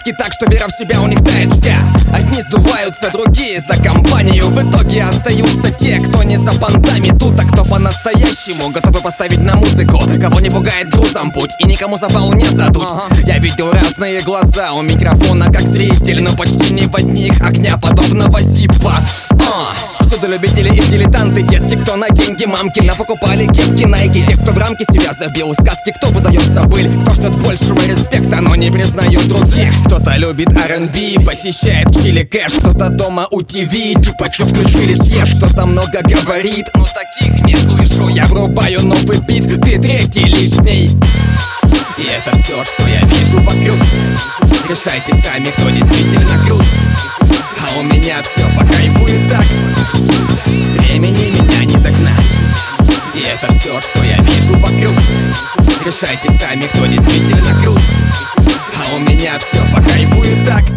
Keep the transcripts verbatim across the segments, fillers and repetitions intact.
Детки так, что вера в себя у них тает вся. Одни сдуваются, другие за компанию. В итоге остаются те, кто не за понтами тут, а кто по-настоящему готовы поставить на музыку. Кого не пугает грузом путь и никому запал не задуть. Я видел разные глаза у микрофона как зритель, но почти не в одних огня подобного зипа. Всюду любители и дилетанты, детки, кто на деньги мамки напокупали кепки Найки. Те, кто в рамки себя забил, сказки, кто выдается быль, кто ждет большего респекта, но не признает других. Кто-то любит ар энд би, посещает чили кэш, кто-то дома у ТВ, типа чё включили съешь. Кто-то много говорит, но таких не слышу. Я врубаю новый бит, ты третий лишний. И это все, что я вижу вокруг. Решайте сами, кто действительно крут. А у меня все по кайфу и так. Времени меня не догнать. И это все, что я вижу вокруг. Решайте сами, кто действительно крут. А у меня все по кайфу и так.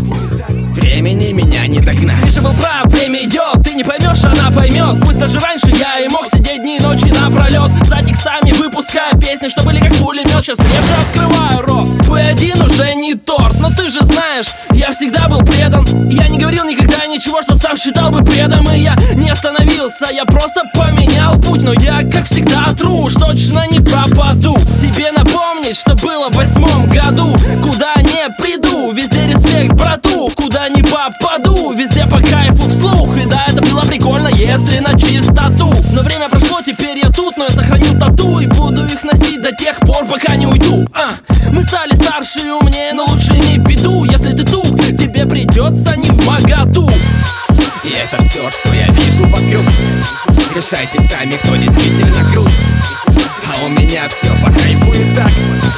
Времени меня не догнать. Ты же был прав, время идет, ты не поймешь, она поймет. Пусть даже раньше я и мог сидеть дни и ночи напролет, за текстами выпуская песни, что были как пулемет. Сейчас реже открываю рот. Вы один уже не торт, но ты же знаешь, я всегда был предан. Я не говорил никогда ничего, что сам считал бы предом. И я не остановился, я просто поменял путь. Но я, как всегда, тру, уж точно не пропаду. Тебе напомнить, что было в восьмом году. Куда не приду, везде респект брату. Куда не попаду, везде по кайфу вслух. И да, это было прикольно, если на чистоту. Но время прошло, теперь я тут, но я сохранил тату. И буду их носить до тех пор, пока не уйду. а. Мы стали старше и умнее, но лучше не в виду. Если ты тух, тебе придется не в моготу. И это все, что я вижу вокруг. Решайте сами, кто действительно крут. А у меня все по кайфу и так.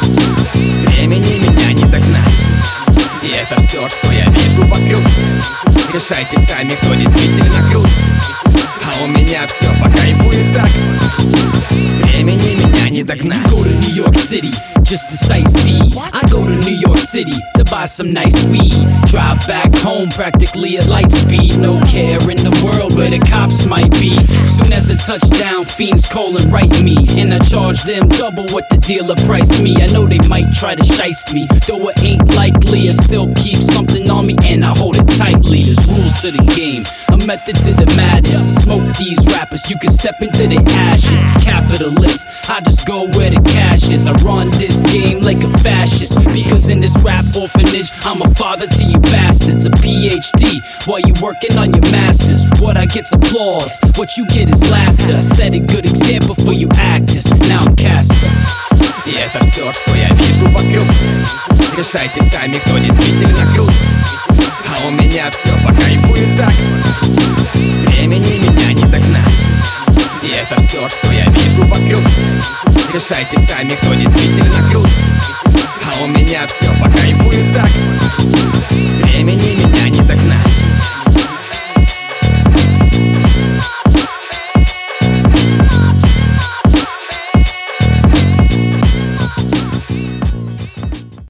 Времени меня не догнать. И это все, что я вижу вокруг. Решайте сами, кто действительно крут. А у меня все по кайфу и так. Времени меня не догнать. Go to New York City just to sightsee. I go to New York City to buy some nice weed. Drive back home practically at light speed. No care in the world where the cops might be. Soon as a touchdown, fiends call and write me, and I charge them double what the dealer priced me. I know they might try to shiest me, though it ain't likely. I still keep something on me and I hold it tightly. There's rules to the game, a method to the madness. I smoke these rappers, you can step into their ashes. Capitalist, I just go where the cash is. I run this game like a fascist, because in this rap orphanage I'm a father to you bastards. A P H D while you working on your masters. What I get's applause, what you get is laughter. I set a good example for you actors, now I'm Casper. И это все, что я вижу вокруг. Решайте сами, кто действительно крут.